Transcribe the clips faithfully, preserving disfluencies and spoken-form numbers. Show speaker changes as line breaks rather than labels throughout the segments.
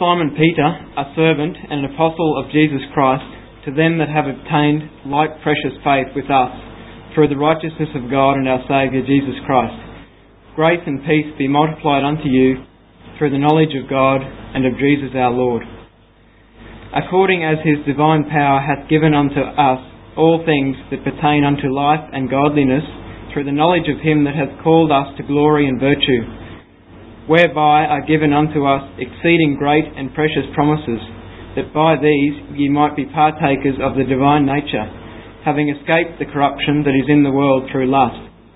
Simon Peter, a servant and an apostle of Jesus Christ, to them that have obtained like precious faith with us, through the righteousness of God and our Saviour Jesus Christ. Grace and peace be multiplied unto you through the knowledge of God and of Jesus our Lord, according as his divine power hath given unto us all things that pertain unto life and godliness, through the knowledge of him that hath called us to glory and virtue, whereby are given unto us exceeding great and precious promises, that by these ye might be partakers of the divine nature, having escaped the corruption that is in the world through lust.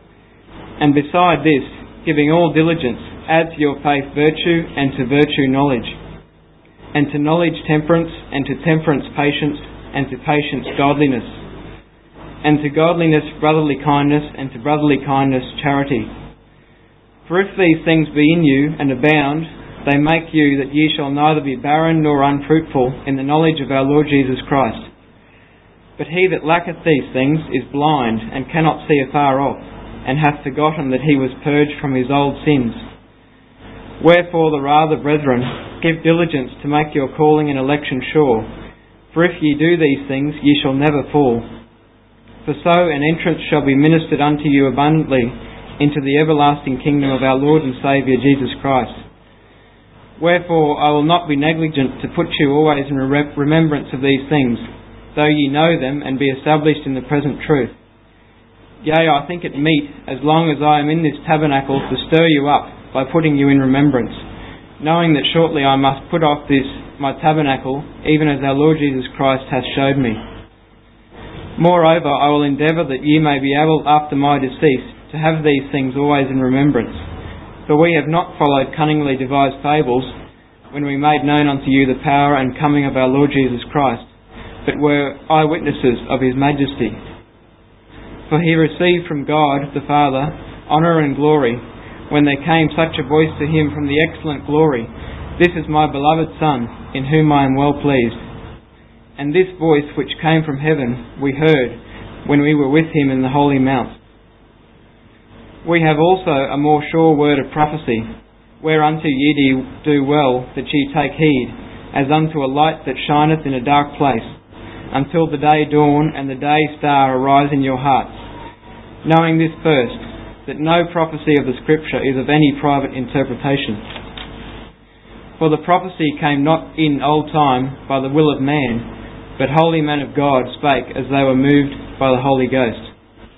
And beside this, giving all diligence, add to your faith virtue, and to virtue knowledge, and to knowledge temperance, and to temperance patience, and to patience godliness, and to godliness brotherly kindness, and to brotherly kindness charity. For if these things be in you and abound, they make you that ye shall neither be barren nor unfruitful in the knowledge of our Lord Jesus Christ. But he that lacketh these things is blind, and cannot see afar off, and hath forgotten that he was purged from his old sins. Wherefore the rather, brethren, give diligence to make your calling and election sure. For if ye do these things, ye shall never fall. For so an entrance shall be ministered unto you abundantly into the everlasting kingdom of our Lord and Saviour Jesus Christ. Wherefore I will not be negligent to put you always in remembrance of these things, though ye know them and be established in the present truth. Yea, I think it meet, as long as I am in this tabernacle, to stir you up by putting you in remembrance, knowing that shortly I must put off this my tabernacle, even as our Lord Jesus Christ hath showed me. Moreover, I will endeavour that ye may be able after my decease to have these things always in remembrance. For we have not followed cunningly devised fables, when we made known unto you the power and coming of our Lord Jesus Christ, but were eyewitnesses of his majesty. For he received from God the Father honour and glory, when there came such a voice to him from the excellent glory, This is my beloved Son, in whom I am well pleased. And this voice which came from heaven we heard, when we were with him in the holy mount. We have also a more sure word of prophecy, whereunto ye do well that ye take heed, as unto a light that shineth in a dark place, until the day dawn and the day star arise in your hearts. Knowing this first, that no prophecy of the Scripture is of any private interpretation. For the prophecy came not in old time by the will of man, but holy men of God spake as they were moved by the Holy Ghost.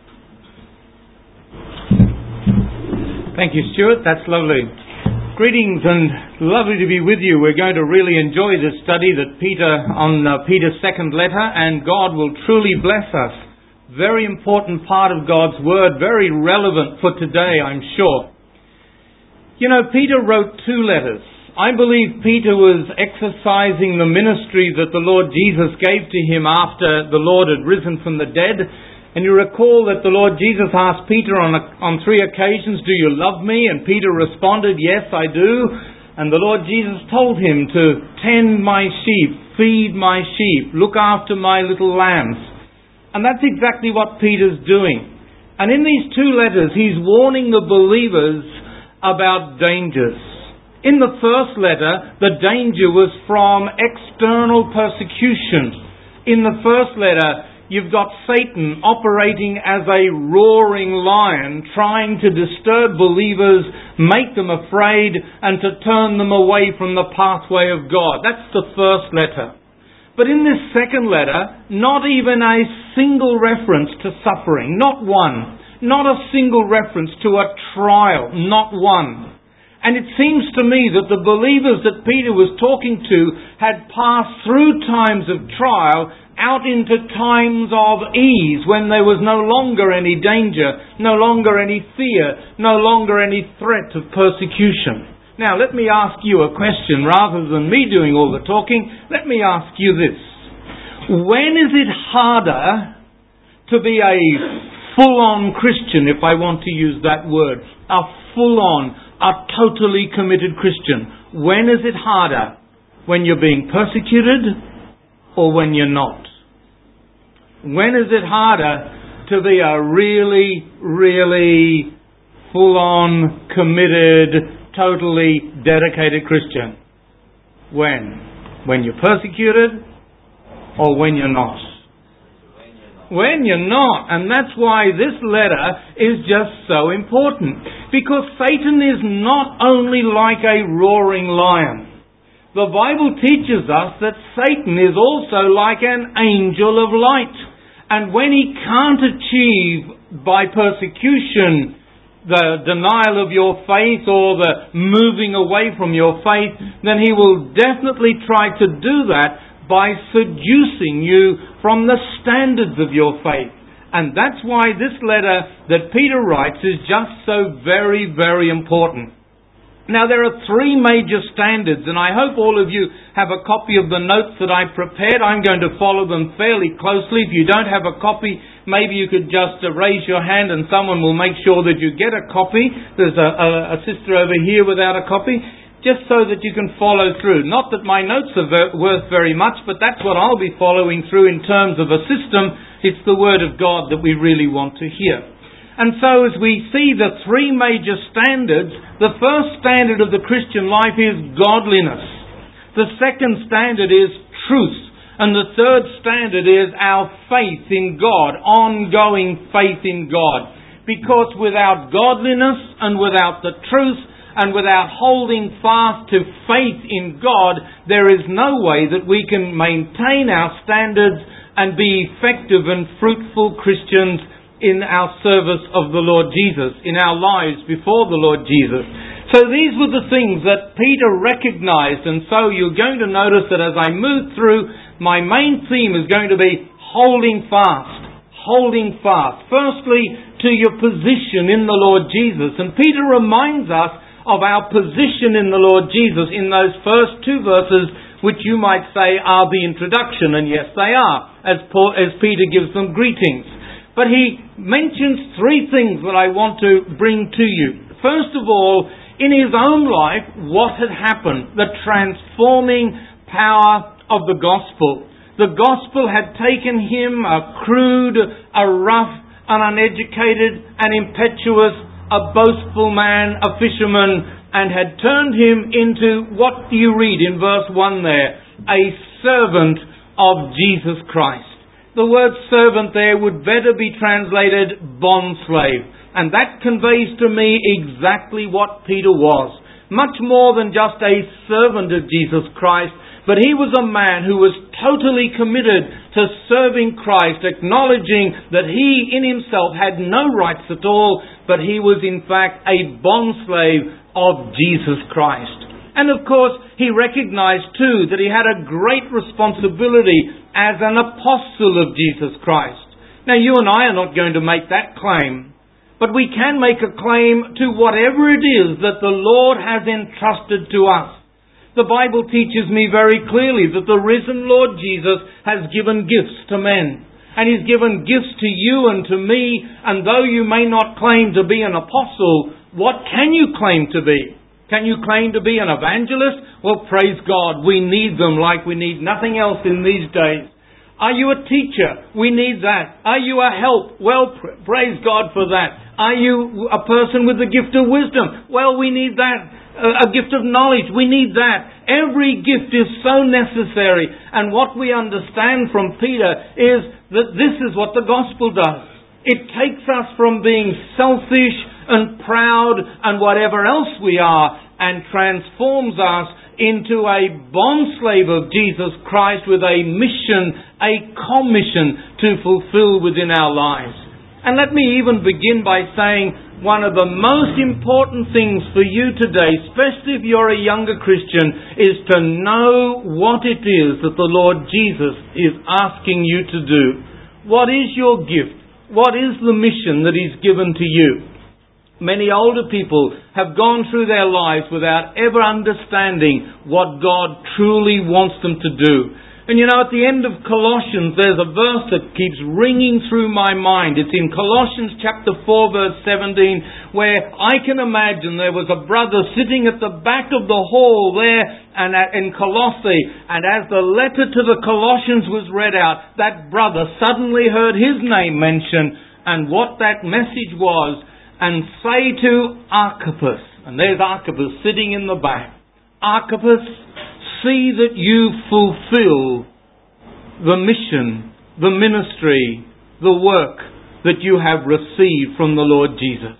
Thank you, Stuart. That's lovely. Greetings and lovely to be with you. We're going to really enjoy this study that Peter on uh, Peter's second letter, and God will truly bless us. Very important part of God's Word, very relevant for today, I'm sure. You know, Peter wrote two letters. I believe Peter was exercising the ministry that the Lord Jesus gave to him after the Lord had risen from the dead. And you recall that the Lord Jesus asked Peter on a, on three occasions, "Do you love me?" And Peter responded, "Yes, I do." And the Lord Jesus told him to tend my sheep, feed my sheep, look after my little lambs. And that's exactly what Peter's doing. And in these two letters, he's warning the believers about dangers. In the first letter, the danger was from external persecution. In the first letter, you've got Satan operating as a roaring lion, trying to disturb believers, make them afraid, and to turn them away from the pathway of God. That's the first letter. But in this second letter, not even a single reference to suffering, not one. Not a single reference to a trial, not one. And it seems to me that the believers that Peter was talking to had passed through times of trial out into times of ease, when there was no longer any danger, no longer any fear, no longer any threat of persecution. Now, let me ask you a question. Rather than me doing all the talking, let me ask you this. When is it harder to be a full-on Christian, if I want to use that word? A full-on, a totally committed Christian. When is it harder? When you're being persecuted or when you're not? When is it harder to be a really, really full-on, committed, totally dedicated Christian? When? When you're persecuted or when you're not? When you're not. And that's why this letter is just so important. Because Satan is not only like a roaring lion. The Bible teaches us that Satan is also like an angel of light. And when he can't achieve by persecution the denial of your faith or the moving away from your faith, then he will definitely try to do that by seducing you from the standards of your faith. And that's why this letter that Peter writes is just so very, very important. Now there are three major standards, and I hope all of you have a copy of the notes that I prepared. I'm going to follow them fairly closely. If you don't have a copy, maybe you could just uh, raise your hand and someone will make sure that you get a copy. There's a, a, a sister over here without a copy, just so that you can follow through. Not that my notes are ver- worth very much, but that's what I'll be following through in terms of a system. It's the Word of God that we really want to hear. And so as we see the three major standards, the first standard of the Christian life is godliness. The second standard is truth. And the third standard is our faith in God, ongoing faith in God. Because without godliness and without the truth and without holding fast to faith in God, there is no way that we can maintain our standards and be effective and fruitful Christians in our service of the Lord Jesus, in our lives before the Lord Jesus. So these were the things that Peter recognized, and so you're going to notice that as I move through, my main theme is going to be holding fast. Holding fast. Firstly, to your position in the Lord Jesus. And Peter reminds us of our position in the Lord Jesus in those first two verses, which you might say are the introduction, and yes they are, as, Paul, as Peter gives them greetings. But he mentions three things that I want to bring to you. First of all, in his own life, what had happened, the transforming power of the gospel. The gospel had taken him, a crude, a rough, an uneducated, an impetuous, a boastful man, a fisherman, and had turned him into, what do you read in verse one there? A servant of Jesus Christ. The word servant there would better be translated bondslave. And that conveys to me exactly what Peter was. Much more than just a servant of Jesus Christ, but he was a man who was totally committed to serving Christ, acknowledging that he in himself had no rights at all, but he was in fact a bondslave of Jesus Christ. And of course, he recognized too that he had a great responsibility as an apostle of Jesus Christ. Now you and I are not going to make that claim, but we can make a claim to whatever it is that the Lord has entrusted to us. The Bible teaches me very clearly that the risen Lord Jesus has given gifts to men. And He's given gifts to you and to me. And though you may not claim to be an apostle, what can you claim to be? Can you claim to be an evangelist? Well, praise God, we need them like we need nothing else in these days. Are you a teacher? We need that. Are you a help? Well, praise God for that. Are you a person with the gift of wisdom? Well, we need that. A gift of knowledge, we need that. Every gift is so necessary. And what we understand from Peter is that this is what the gospel does. It takes us from being selfish and proud and whatever else we are and transforms us into a bondslave of Jesus Christ with a mission, a commission to fulfill within our lives. And let me even begin by saying one of the most important things for you today, especially if you're a younger Christian, is to know what it is that the Lord Jesus is asking you to do. What is your gift? What is the mission that He's given to you? Many older people have gone through their lives without ever understanding what God truly wants them to do. And you know, at the end of Colossians, there's a verse that keeps ringing through my mind. It's in Colossians chapter four, verse seventeen, where I can imagine there was a brother sitting at the back of the hall there and at, in Colossae, and as the letter to the Colossians was read out, that brother suddenly heard his name mentioned and what that message was, and say to Archippus, and there's Archippus sitting in the back, Archippus, see that you fulfill the mission, the ministry, the work that you have received from the Lord Jesus.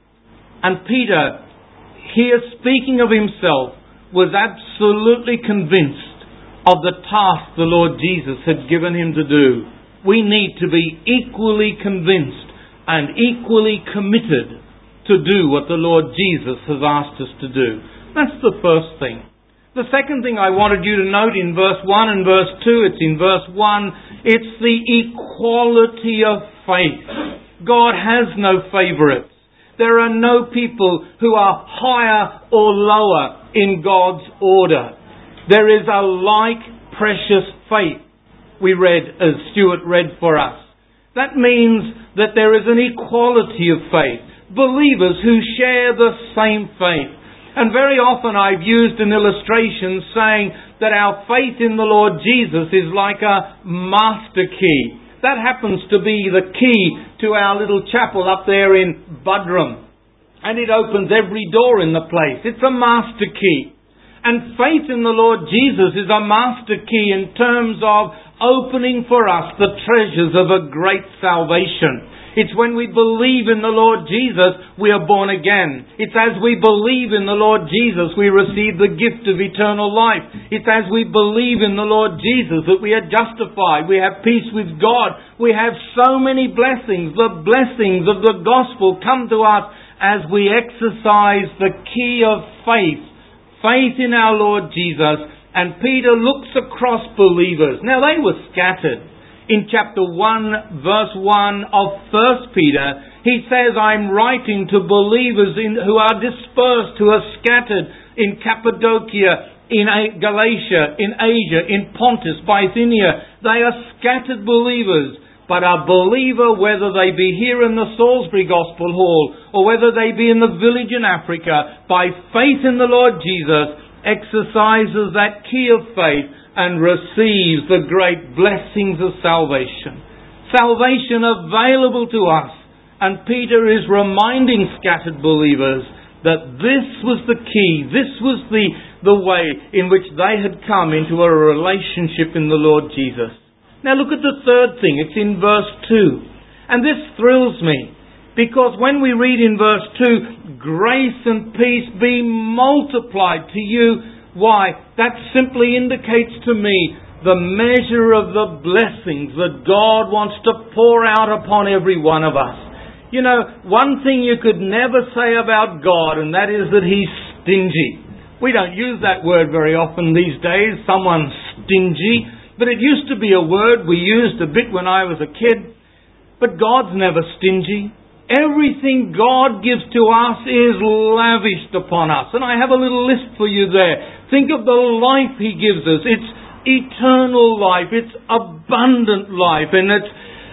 And Peter, here speaking of himself, was absolutely convinced of the task the Lord Jesus had given him to do. We need to be equally convinced and equally committed to do what the Lord Jesus has asked us to do. That's the first thing. The second thing I wanted you to note in verse one and verse two, it's in verse one, it's the equality of faith. God has no favourites. There are no people who are higher or lower in God's order. There is a like precious faith, we read as Stuart read for us. That means that there is an equality of faith. Believers who share the same faith. And very often I've used an illustration saying that our faith in the Lord Jesus is like a master key. That happens to be the key to our little chapel up there in Budrum. And it opens every door in the place. It's a master key. And faith in the Lord Jesus is a master key in terms of opening for us the treasures of a great salvation. It's when we believe in the Lord Jesus, we are born again. It's as we believe in the Lord Jesus, we receive the gift of eternal life. It's as we believe in the Lord Jesus that we are justified. We have peace with God. We have so many blessings. The blessings of the gospel come to us as we exercise the key of faith. Faith in our Lord Jesus. And Peter looks across believers. Now they were scattered. In chapter one, verse one of First Peter, he says, I'm writing to believers in, who are dispersed, who are scattered in Cappadocia, in Galatia, in Asia, in Pontus, Bithynia. They are scattered believers. But a believer, whether they be here in the Salisbury Gospel Hall, or whether they be in the village in Africa, by faith in the Lord Jesus, exercises that key of faith and receives the great blessings of salvation. Salvation available to us. And Peter is reminding scattered believers that this was the key, this was the, the way in which they had come into a relationship in the Lord Jesus. Now look at the third thing, it's in verse two. And this thrills me, because when we read in verse two, grace and peace be multiplied to you. Why? That simply indicates to me the measure of the blessings that God wants to pour out upon every one of us. You know, one thing you could never say about God, and that is that He's stingy. We don't use that word very often these days, someone's stingy, but it used to be a word we used a bit when I was a kid. But God's never stingy. Everything God gives to us is lavished upon us. And I have a little list for you there. Think of the life He gives us. It's eternal life. It's abundant life. And it's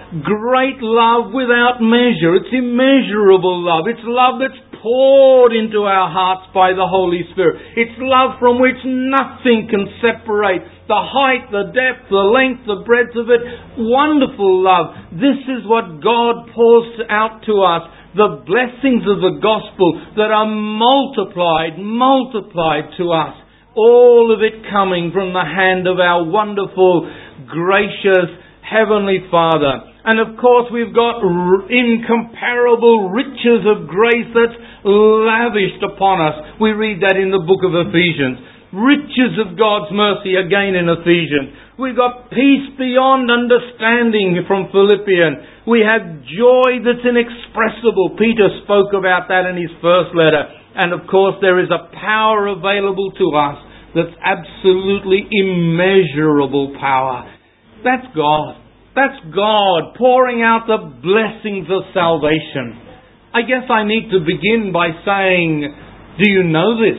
great love without measure. It's immeasurable love. It's love that's poured into our hearts by the Holy Spirit. It's love from which nothing can separate. The height, the depth, the length, the breadth of it. Wonderful love. This is what God pours out to us. The blessings of the gospel that are multiplied, multiplied to us. All of it coming from the hand of our wonderful, gracious, Heavenly Father. And of course we've got r- incomparable riches of grace that's lavished upon us. We read that in the book of Ephesians. Riches of God's mercy again in Ephesians. We've got peace beyond understanding from Philippians. We have joy that's inexpressible. Peter spoke about that in his first letter. And of course there is a power available to us that's absolutely immeasurable power. That's God. That's God pouring out the blessings of salvation. I guess I need to begin by saying, do you know this?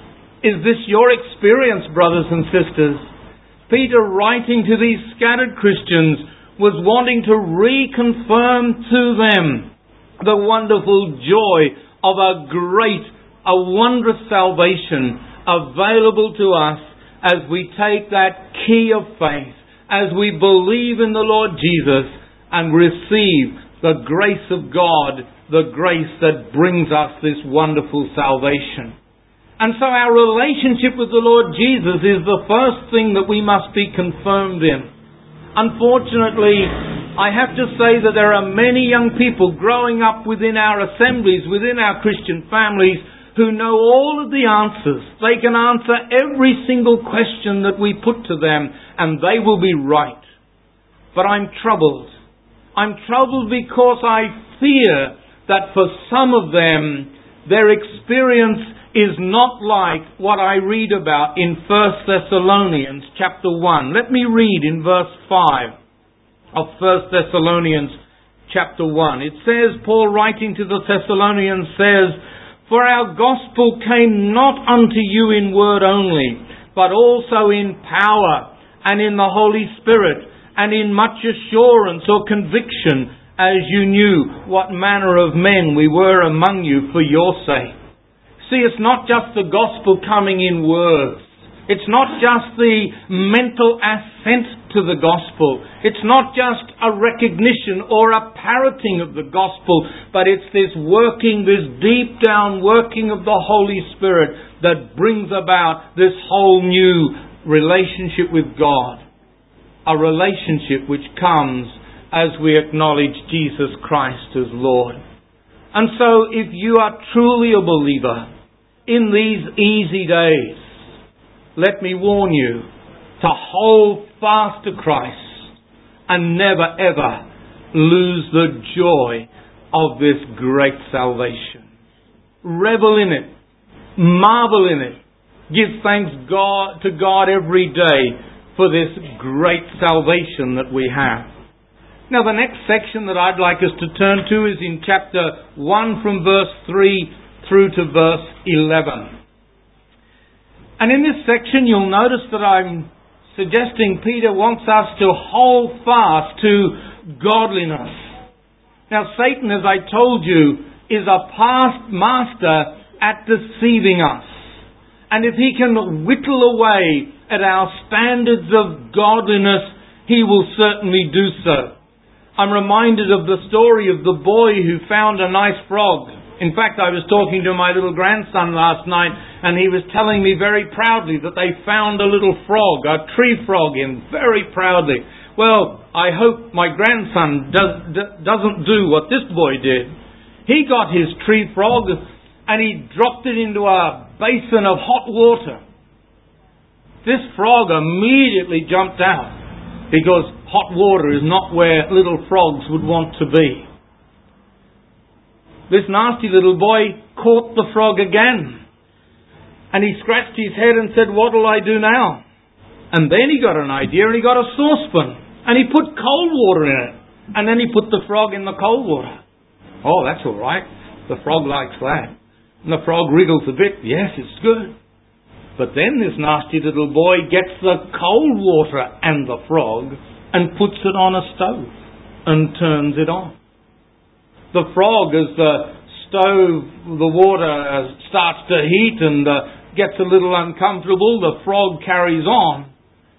Is this your experience, brothers and sisters? Peter, writing to these scattered Christians, was wanting to reconfirm to them the wonderful joy of a great, a wondrous salvation available to us as we take that key of faith, as we believe in the Lord Jesus and receive the grace of God, the grace that brings us this wonderful salvation. And so our relationship with the Lord Jesus is the first thing that we must be confirmed in. Unfortunately, I have to say that there are many young people growing up within our assemblies, within our Christian families, who know all of the answers. They can answer every single question that we put to them, and they will be right. But I'm troubled. I'm troubled because I fear that for some of them, their experience is not like what I read about in First Thessalonians chapter one. Let me read in verse five of First Thessalonians chapter one. It says, Paul writing to the Thessalonians says, "For our gospel came not unto you in word only, but also in power and in the Holy Spirit, and in much assurance or conviction, as you knew what manner of men we were among you for your sake." See, it's not just the gospel coming in words. It's not just the mental assent to the gospel. It's not just a recognition or a parroting of the gospel, but it's this working, this deep down working of the Holy Spirit that brings about this whole new relationship with God. A relationship which comes as we acknowledge Jesus Christ as Lord. And so if you are truly a believer in these easy days, let me warn you to hold fast to Christ and never ever lose the joy of this great salvation. Revel in it. Marvel in it. Give thanks God to God every day for this great salvation that we have. Now the next section that I'd like us to turn to is in chapter one from verse three through to verse eleven. And in this section you'll notice that I'm suggesting Peter wants us to hold fast to godliness. Now Satan, as I told you, is a past master at deceiving us. And if he can whittle away at our standards of godliness, he will certainly do so. I'm reminded of the story of the boy who found a nice frog. In fact, I was talking to my little grandson last night, and he was telling me very proudly that they found a little frog, a tree frog, in very proudly. Well, I hope my grandson does, doesn't do what this boy did. He got his tree frog and he dropped it into a basin of hot water. This frog immediately jumped out, because hot water is not where little frogs would want to be. This nasty little boy caught the frog again. And he scratched his head and said, "What'll I do now?" And then he got an idea and he got a saucepan. And he put cold water in it. And then he put the frog in the cold water. Oh, that's all right. The frog likes that. And the frog wriggles a bit. Yes, it's good. But then this nasty little boy gets the cold water and the frog and puts it on a stove and turns it on. The frog, as the stove, the water starts to heat and uh, gets a little uncomfortable, the frog carries on,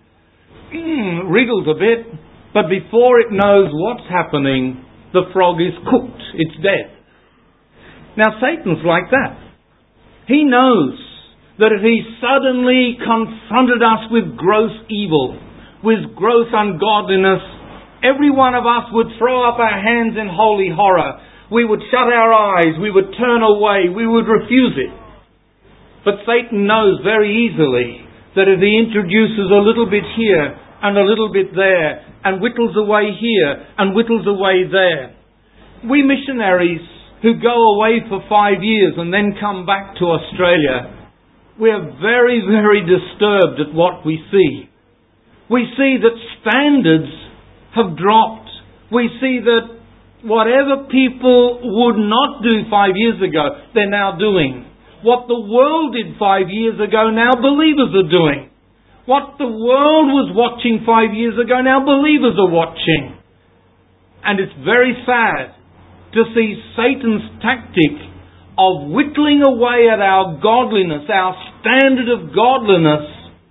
mm, wriggles a bit, but before it knows what's happening, the frog is cooked. It's dead. Now Satan's like that. He knows that if he suddenly confronted us with gross evil, with gross ungodliness, every one of us would throw up our hands in holy horror. We would shut our eyes. We would turn away. We would refuse it. But Satan knows very easily that if he introduces a little bit here and a little bit there and whittles away here and whittles away there. We missionaries who go away for five years and then come back to Australia, we're very, very disturbed at what we see. We see that standards have dropped. We see that whatever people would not do five years ago, they're now doing. What the world did five years ago, now believers are doing. What the world was watching five years ago, now believers are watching. And it's very sad to see Satan's tactic of whittling away at our godliness, our standard of godliness,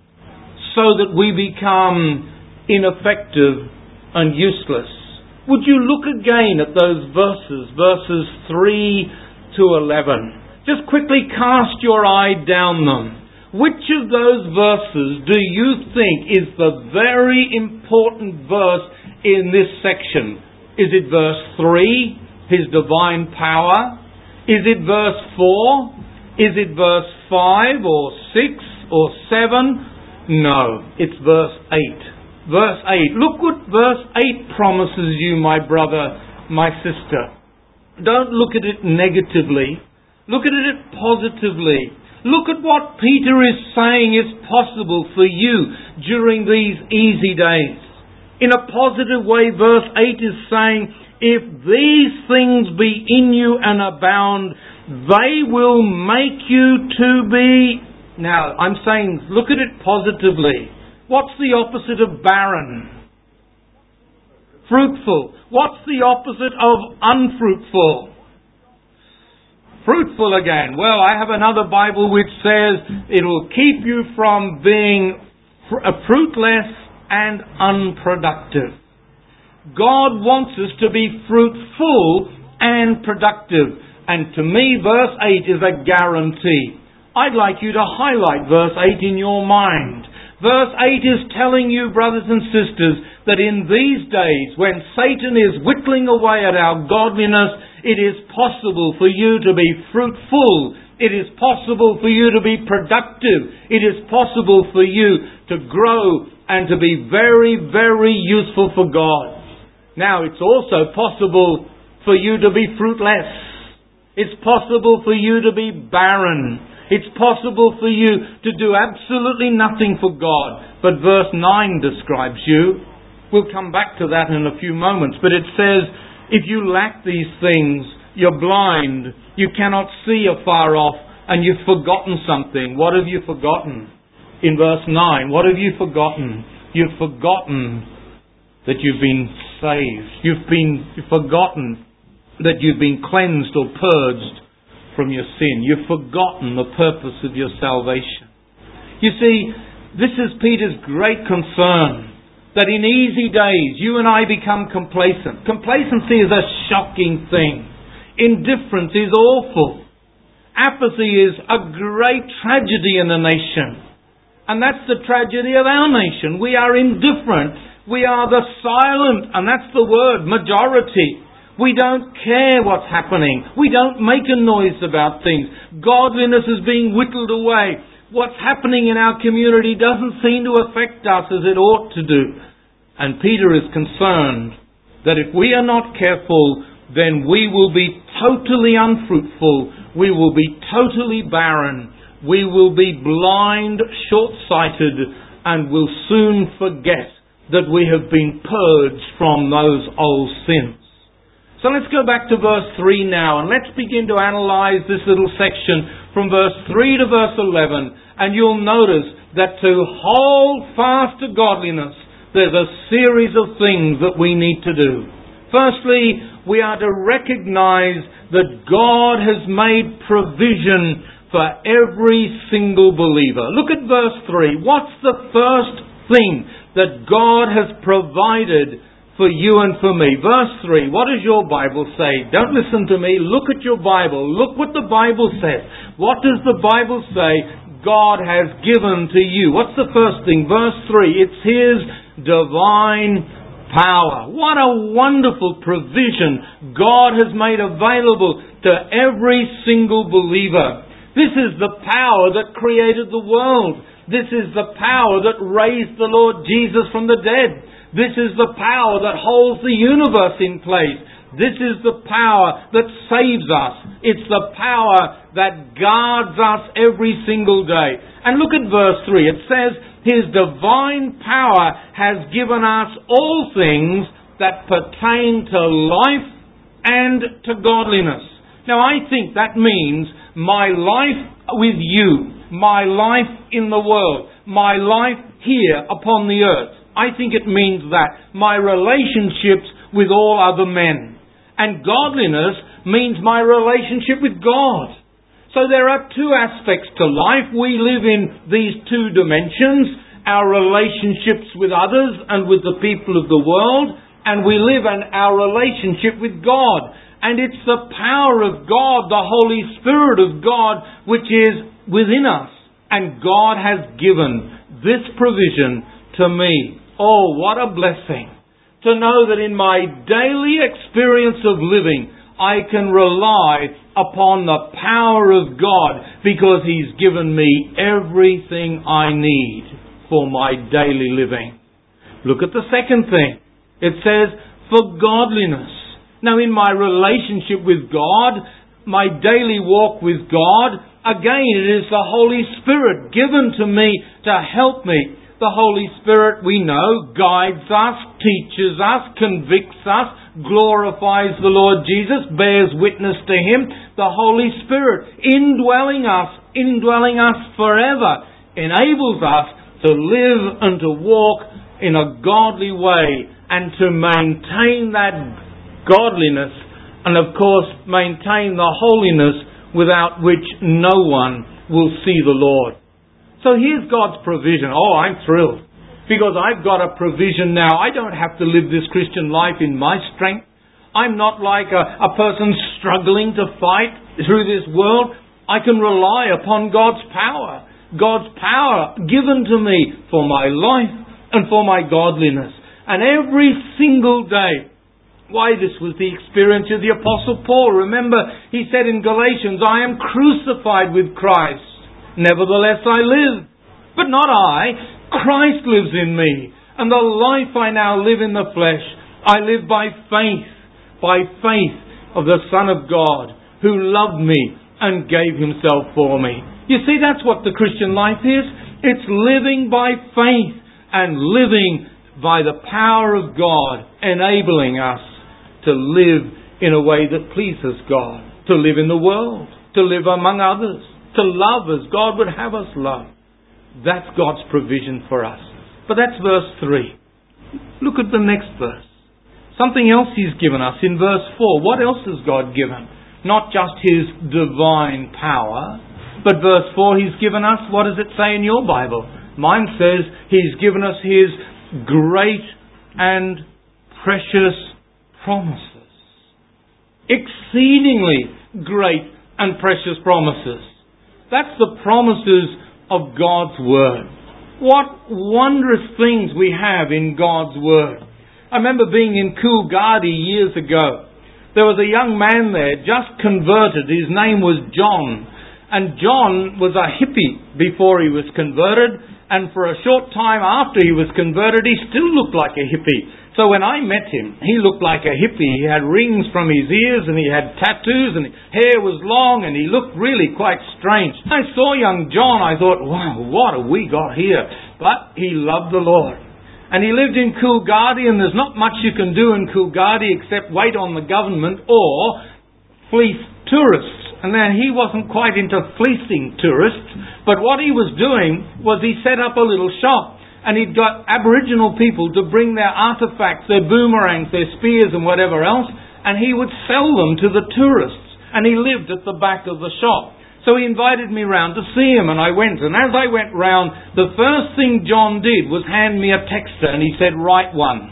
so that we become ineffective and useless. Would you look again at those verses, verses three to eleven? Just quickly cast your eye down them. Which of those verses do you think is the very important verse in this section? Is it verse three, His divine power? Is it verse four? Is it verse five or six or seven? No, it's verse eight. Verse eight. Look what verse eight promises you, my brother, my sister. Don't look at it negatively. Look at it positively. Look at what Peter is saying is possible for you during these easy days. In a positive way, verse eight is saying, if these things be in you and abound, they will make you to be... Now, I'm saying, look at it positively. What's the opposite of barren? Fruitful. What's the opposite of unfruitful? Fruitful again. Well, I have another Bible which says it will keep you from being fr- fruitless and unproductive. God wants us to be fruitful and productive. And to me, verse eight is a guarantee. I'd like you to highlight verse eight in your mind. Verse eight is telling you, brothers and sisters, that in these days when Satan is whittling away at our godliness, it is possible for you to be fruitful. It is possible for you to be productive. It is possible for you to grow and to be very, very useful for God. Now, it's also possible for you to be fruitless. It's possible for you to be barren. It's possible for you to do absolutely nothing for God. But verse nine describes you. We'll come back to that in a few moments. But it says, if you lack these things, you're blind, you cannot see afar off, and you've forgotten something. What have you forgotten? In verse nine, what have you forgotten? You've forgotten that you've been saved. You've been you've forgotten that you've been cleansed or purged from your sin. You've forgotten the purpose of your salvation. You see, this is Peter's great concern, that in easy days you and I become complacent. Complacency is a shocking thing. Indifference is awful. Apathy is a great tragedy in a nation. And that's the tragedy of our nation. We are indifferent. We are the silent, and that's the word, majority. We don't care what's happening. We don't make a noise about things. Godliness is being whittled away. What's happening in our community doesn't seem to affect us as it ought to do. And Peter is concerned that if we are not careful, then we will be totally unfruitful. We will be totally barren. We will be blind, short-sighted, and will soon forget that we have been purged from those old sins. So let's go back to verse three now, and let's begin to analyze this little section from verse three to verse eleven. And you'll notice that to hold fast to godliness, there's a series of things that we need to do. Firstly, we are to recognize that God has made provision for every single believer. Look at verse three. What's the first thing that God has provided for you and for me? Verse three, what does your Bible say? Don't listen to me. Look at your Bible. Look what the Bible says. What does the Bible say God has given to you? What's the first thing? Verse three, it's His divine power. What a wonderful provision God has made available to every single believer. This is the power that created the world. This is the power that raised the Lord Jesus from the dead. This is the power that holds the universe in place. This is the power that saves us. It's the power that guards us every single day. And look at verse three. It says, His divine power has given us all things that pertain to life and to godliness. Now I think that means my life with you, my life in the world, my life here upon the earth. I think it means that. My relationships with all other men. And godliness means my relationship with God. So there are two aspects to life. We live in these two dimensions. Our relationships with others and with the people of the world. And we live in our relationship with God. And it's the power of God, the Holy Spirit of God, which is within us. And God has given this provision to me. Oh, what a blessing to know that in my daily experience of living, I can rely upon the power of God because He's given me everything I need for my daily living. Look at the second thing. It says, for godliness. Now in my relationship with God, my daily walk with God, again it is the Holy Spirit given to me to help me. The Holy Spirit, we know, guides us, teaches us, convicts us, glorifies the Lord Jesus, bears witness to Him. The Holy Spirit, indwelling us, indwelling us forever, enables us to live and to walk in a godly way and to maintain that godliness and, of course, maintain the holiness without which no one will see the Lord. So here's God's provision. Oh, I'm thrilled. Because I've got a provision now. I don't have to live this Christian life in my strength. I'm not like a, a person struggling to fight through this world. I can rely upon God's power. God's power given to me for my life and for my godliness. And every single day. Why, this was the experience of the Apostle Paul. Remember, he said in Galatians, I am crucified with Christ. Nevertheless I live. But not I. Christ lives in me. And the life I now live in the flesh, I live by faith. By faith of the Son of God, who loved me and gave Himself for me. You see, that's what the Christian life is. It's living by faith and living by the power of God, enabling us to live in a way that pleases God. To live in the world. To live among others. To love as God would have us love. That's God's provision for us. But that's verse three. Look at the next verse. Something else He's given us in verse four. What else has God given? Not just His divine power, but verse four He's given us, what does it say in your Bible? Mine says He's given us His great and precious promises. Exceedingly great and precious promises. That's the promises of God's Word. What wondrous things we have in God's Word. I remember being in Coolgardie years ago. There was a young man there, just converted. His name was John. And John was a hippie before he was converted. And for a short time after he was converted, he still looked like a hippie. So when I met him, he looked like a hippie. He had rings from his ears and he had tattoos and his hair was long and he looked really quite strange. I saw young John, I thought, wow, what have we got here? But he loved the Lord. And he lived in Coolgardie, and there's not much you can do in Coolgardie except wait on the government or fleece tourists. And then he wasn't quite into fleecing tourists, but what he was doing was he set up a little shop. And he'd got Aboriginal people to bring their artefacts, their boomerangs, their spears and whatever else, and he would sell them to the tourists. And he lived at the back of the shop. So he invited me round to see him, and I went. And as I went round, the first thing John did was hand me a texter, and he said, write one.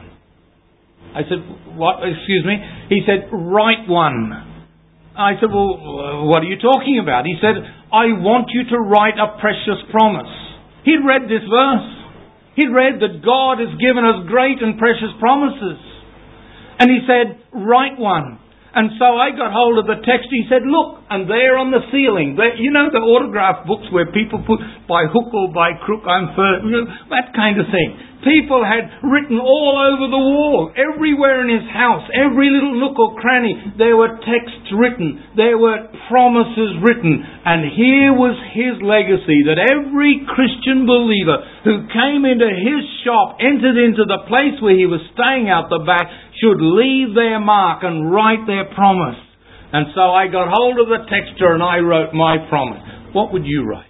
I said, what? Excuse me? He said, write one. I said, well, what are you talking about? He said, I want you to write a precious promise. He'd read this verse. He'd read that God has given us great and precious promises. And he said, write one. And so I got hold of the text. He said, look, and there on the ceiling, there, you know the autograph books where people put by hook or by crook, I'm first, you know, that kind of thing. People had written all over the wall, everywhere in his house, every little nook or cranny, there were texts written, there were promises written. And here was his legacy, that every Christian believer who came into his shop, entered into the place where he was staying out the back, should leave their mark and write their promise. And so I got hold of the texture and I wrote my promise. What would you write?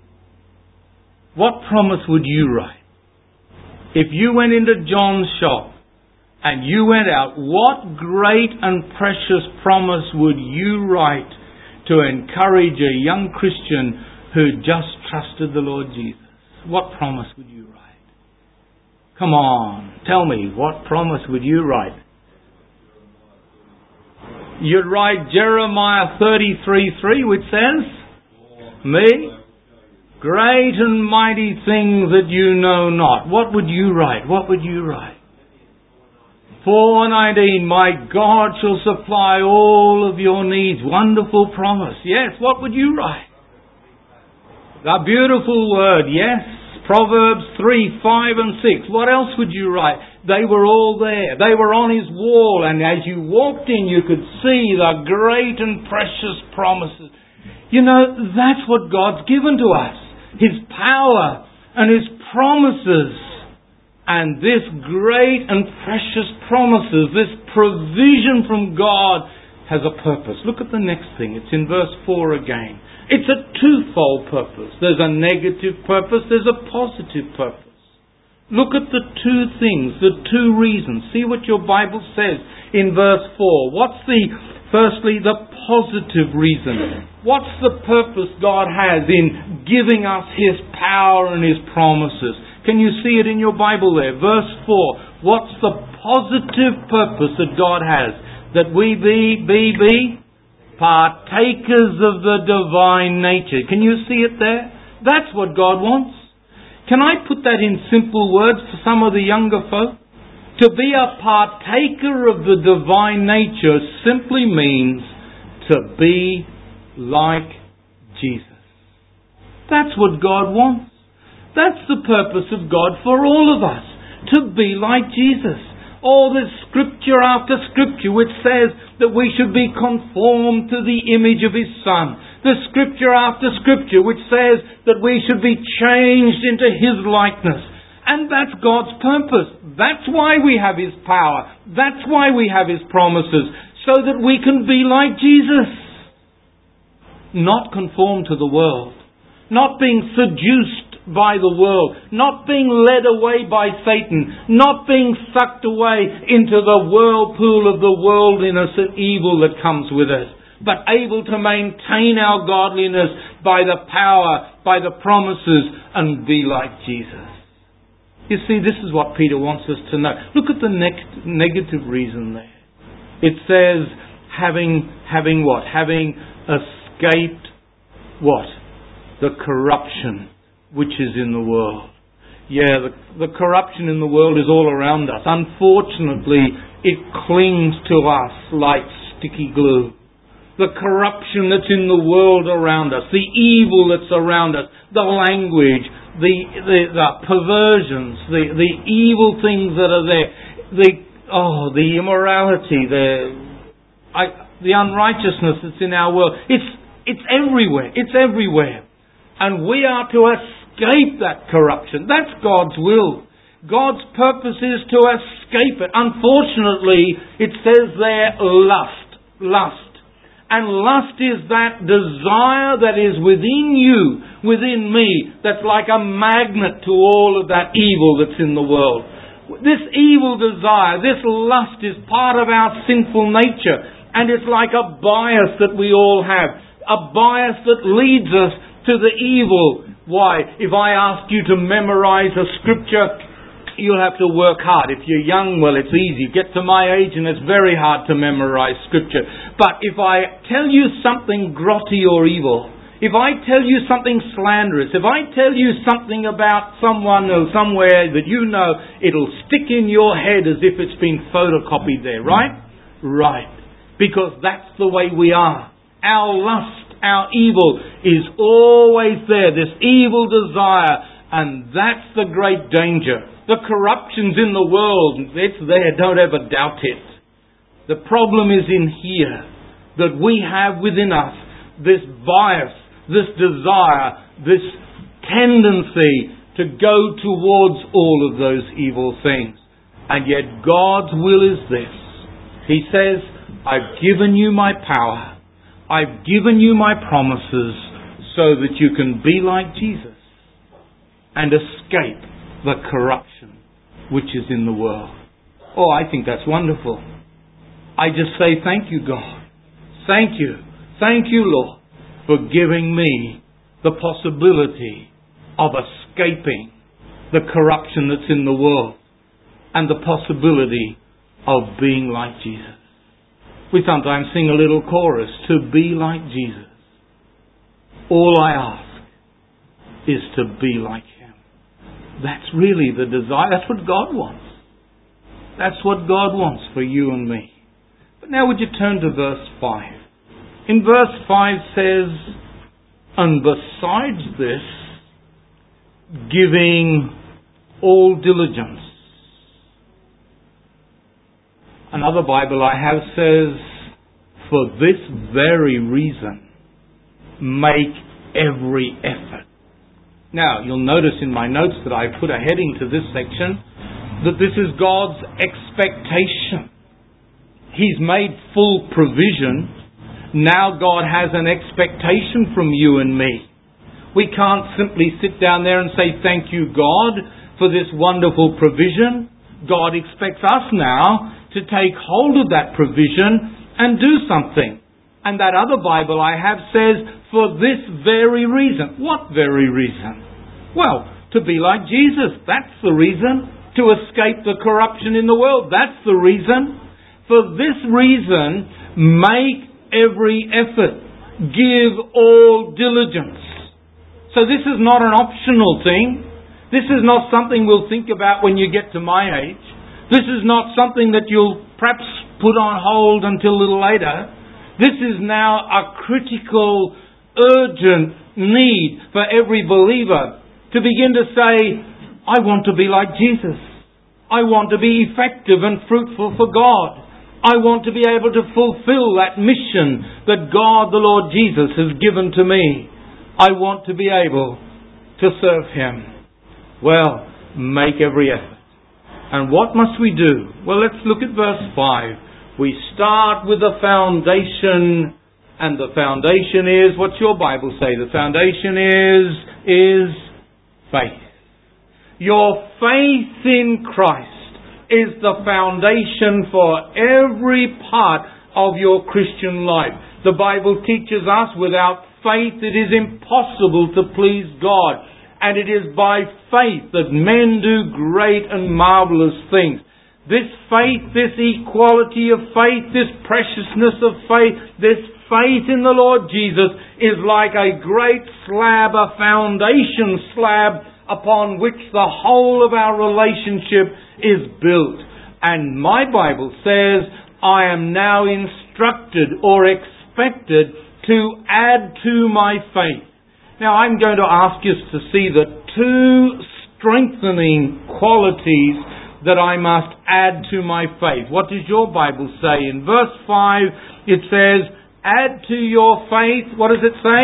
What promise would you write? If you went into John's shop and you went out, what great and precious promise would you write to encourage a young Christian who just trusted the Lord Jesus? What promise would you write? Come on, tell me, what promise would you write? You'd write Jeremiah thirty-three three, which says, me, great and mighty things that you know not. What would you write? What would you write? four nineteen, my God shall supply all of your needs. Wonderful promise. Yes, what would you write? A beautiful word, yes. Proverbs three, five and six. What else would you write? They were all there. They were on his wall, and as you walked in you could see the great and precious promises. You know, that's what God's given to us. His power and His promises. And this great and precious promises, this provision from God has a purpose. Look at the next thing. It's in verse four again. It's a twofold purpose. There's a negative purpose, there's a positive purpose. Look at the two things, the two reasons. See what your Bible says in verse four. What's the, firstly, the positive reason? What's the purpose God has in giving us His power and His promises? Can you see it in your Bible there? Verse four. What's the positive purpose that God has? That we be, be, be partakers of the divine nature. Can you see it there? That's what God wants. Can I put that in simple words to some of the younger folk? To be a partaker of the divine nature simply means to be like Jesus. That's what God wants. That's the purpose of God for all of us. To be like Jesus. All this scripture after scripture which says that we should be conformed to the image of His Son. The scripture after scripture which says that we should be changed into His likeness. And that's God's purpose. That's why we have His power. That's why we have His promises. So that we can be like Jesus. Not conformed to the world. Not being seduced by the world, not being led away by Satan, not being sucked away into the whirlpool of the worldliness and evil that comes with us, but able to maintain our godliness by the power, by the promises, and be like Jesus. You see, this is what Peter wants us to know. Look at the next negative reason there. It says, having, having what? Having escaped what? The corruption which is in the world. Yeah, the, the corruption in the world is all around us. Unfortunately, it clings to us like sticky glue. The corruption that's in the world around us, the evil that's around us, the language, the the, the perversions, the, the evil things that are there, the oh, the immorality, the I, the unrighteousness that's in our world. It's it's everywhere. It's everywhere. And we are to escape that corruption. That's God's will. God's purpose is to escape it. Unfortunately, it says there, lust. Lust. And lust is that desire that is within you, within me, that's like a magnet to all of that evil that's in the world. This evil desire, this lust is part of our sinful nature. And it's like a bias that we all have. A bias that leads us to the evil. Why? If I ask you to memorize a scripture, you'll have to work hard. If you're young, well, it's easy. Get to my age and it's very hard to memorize scripture. But if I tell you something grotty or evil, if I tell you something slanderous, if I tell you something about someone or somewhere that you know, it'll stick in your head as if it's been photocopied there, right? Right. Because that's the way we are. Our lust, our evil is always there, this evil desire, and that's the great danger. The corruption's in the world, it's there, don't ever doubt it. The problem is in here, that we have within us this bias, this desire, this tendency to go towards all of those evil things. And yet God's will is this. He says, I've given you my power. I've given you my promises so that you can be like Jesus and escape the corruption which is in the world. Oh, I think that's wonderful. I just say thank you, God. Thank you. Thank you, Lord, for giving me the possibility of escaping the corruption that's in the world and the possibility of being like Jesus. We sometimes sing a little chorus, to be like Jesus. All I ask is to be like Him. That's really the desire. That's what God wants. That's what God wants for you and me. But now would you turn to verse five? In verse five says, and besides this, giving all diligence. Another Bible I have says, for this very reason, make every effort. Now, you'll notice in my notes that I put a heading to this section, that this is God's expectation. He's made full provision. Now God has an expectation from you and me. We can't simply sit down there and say, thank you, God, for this wonderful provision. God expects us now to take hold of that provision and do something. And that other Bible I have says, for this very reason. What very reason? Well, to be like Jesus. That's the reason. To escape the corruption in the world. That's the reason. For this reason, make every effort. Give all diligence. So this is not an optional thing. This is not something we'll think about when you get to my age. This is not something that you'll perhaps put on hold until a little later. This is now a critical, urgent need for every believer to begin to say, I want to be like Jesus. I want to be effective and fruitful for God. I want to be able to fulfill that mission that God, the Lord Jesus, has given to me. I want to be able to serve Him. Well, make every effort. And what must we do? Well, let's look at verse five. We start with the foundation, and the foundation is, what's your Bible say? The foundation is, is faith. Your faith in Christ is the foundation for every part of your Christian life. The Bible teaches us without faith it is impossible to please God. And it is by faith that men do great and marvelous things. This faith, this equality of faith, this preciousness of faith, this faith in the Lord Jesus is like a great slab, a foundation slab upon which the whole of our relationship is built. And my Bible says, I am now instructed or expected to add to my faith. Now I'm going to ask you to see the two strengthening qualities that I must add to my faith. What does your Bible say? In verse five it says, add to your faith, what does it say?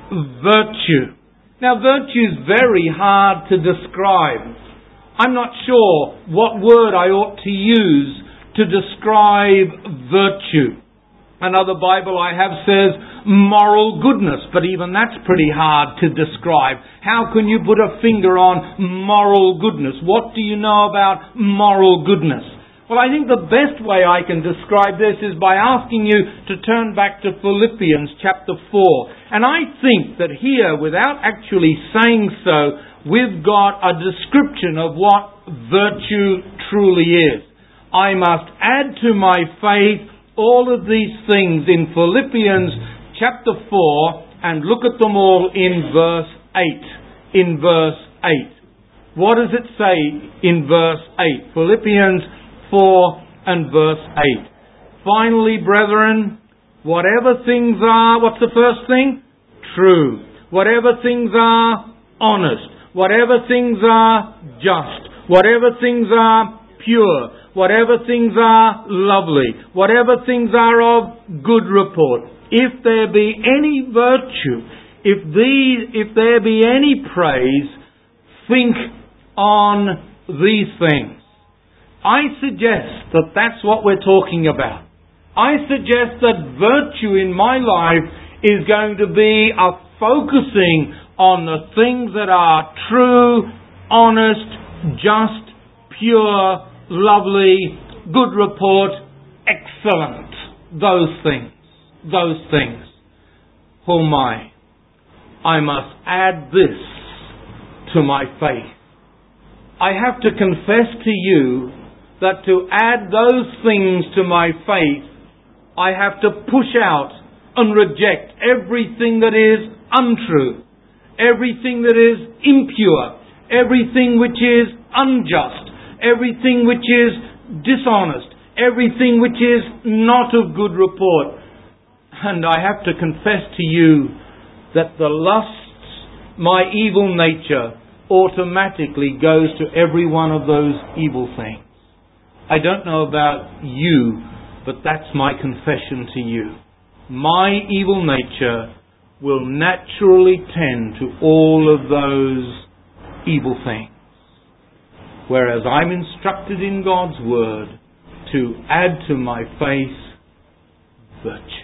Virtue. Now virtue is very hard to describe. I'm not sure what word I ought to use to describe virtue. Another Bible I have says moral goodness, but even that's pretty hard to describe. How can you put a finger on moral goodness? What do you know about moral goodness? Well, I think the best way I can describe this is by asking you to turn back to Philippians chapter four. And I think that here, without actually saying so, we've got a description of what virtue truly is. I must add to my faith all of these things in Philippians chapter four, and look at them all in verse eight. In verse eight. What does it say in verse eight? Philippians four and verse eight. Finally, brethren, whatever things are, what's the first thing? True. Whatever things are honest. Whatever things are just. Whatever things are pure. Whatever things are lovely, whatever things are of good report, if there be any virtue, if these, if there be any praise, think on these things. I suggest that that's what we're talking about. I suggest that virtue in my life is going to be a focusing on the things that are true, honest, just, pure, lovely, good report, excellent. Those things. Those things. Oh my. I must add this to my faith. I have to confess to you that to add those things to my faith I have to push out and reject everything that is untrue, everything that is impure, everything which is unjust, everything which is dishonest, everything which is not of good report. And I have to confess to you that the lusts, my evil nature, automatically goes to every one of those evil things. I don't know about you, but that's my confession to you. My evil nature will naturally tend to all of those evil things. Whereas I'm instructed in God's Word to add to my faith virtue.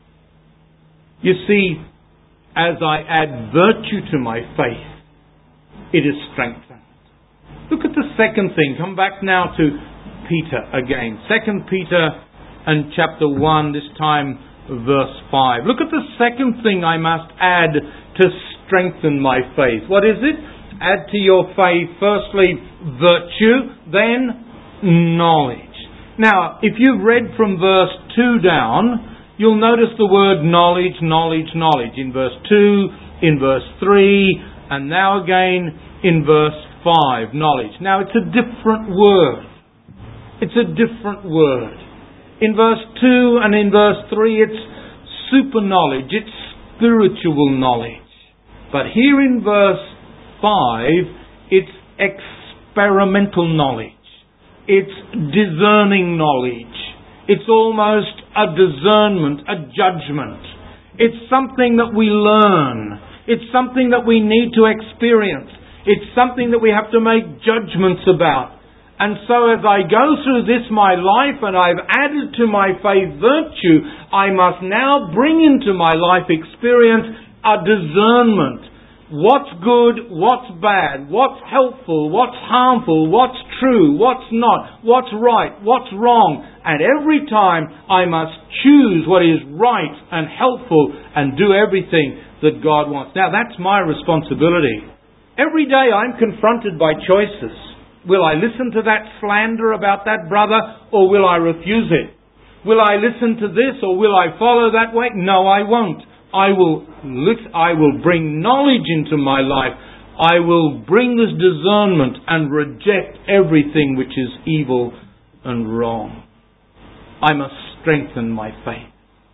You see, as I add virtue to my faith, it is strengthened. Look at the second thing. Come back now to Peter again. Second Peter and chapter one, this time verse five. Look at the second thing I must add to strengthen my faith. What is it? Add to your faith, firstly, virtue, then knowledge. Now, if you've read from verse two down, you'll notice the word knowledge, knowledge, knowledge. In verse two, in verse three, and now again in verse five, knowledge. Now, it's a different word. It's a different word. In verse two and in verse three, it's super knowledge. It's spiritual knowledge. But here in verse five, it's experimental knowledge. It's discerning knowledge. It's almost a discernment, a judgment. It's something that we learn. It's something that we need to experience. It's something that we have to make judgments about. And so as I go through this my life and I've added to my faith virtue, I must now bring into my life experience a discernment. What's good, what's bad, what's helpful, what's harmful, what's true, what's not, what's right, what's wrong. And every time I must choose what is right and helpful and do everything that God wants. Now that's my responsibility. Every day I'm confronted by choices. Will I listen to that slander about that brother, or will I refuse it? Will I listen to this, or will I follow that way? No, I won't. I will I will bring knowledge into my life. I will bring this discernment and reject everything which is evil and wrong. I must strengthen my faith.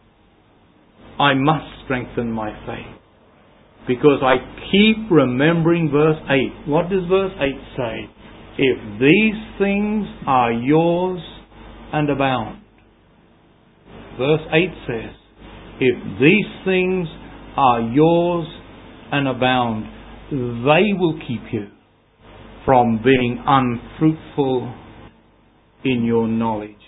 I must strengthen my faith. Because I keep remembering verse eight. What does verse eight say? If these things are yours and abound. Verse eight says, if these things are yours and abound, they will keep you from being unfruitful in your knowledge.